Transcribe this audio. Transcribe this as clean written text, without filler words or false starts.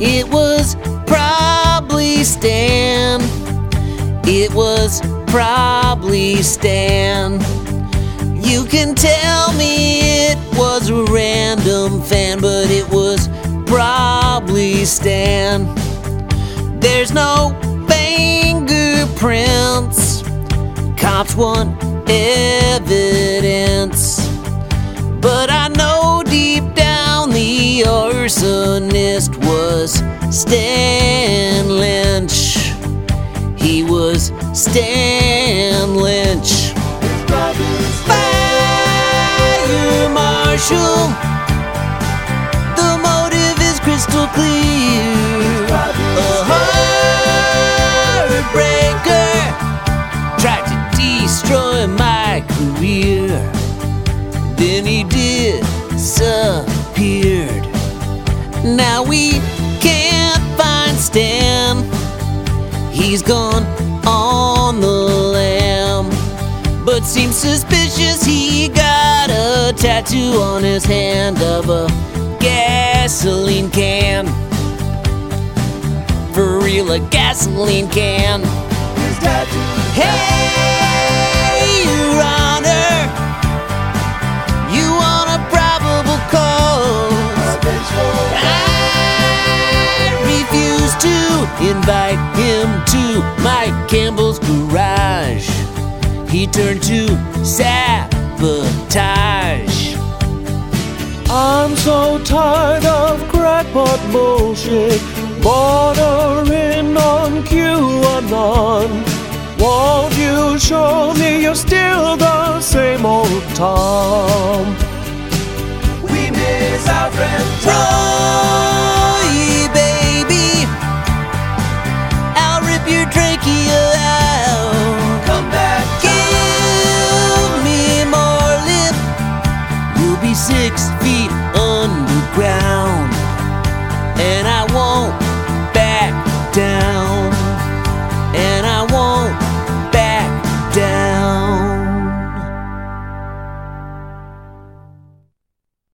It was probably Stan. It was probably Stan. You can tell me it was a random fan, but it was probably Stan. There's no fingerprints, cops want evidence, but I know deep down the arsonist was Stan Lynch. He was Stan Lynch. Fire marshal, the motive is crystal clear. A heartbreaker tried to destroy my career. Then he disappeared. Now we can't find Stan. He's gone on the lam, but seems suspicious. He got a tattoo on his hand of a gasoline can. For real, a gasoline can. Hey, Your Honor, you want a probable cause? I refuse to invite him to Mike Campbell's garage. He turned to sabotage. I'm so tired of crackpot bullshit, bordering on QAnon. Won't you show me you're still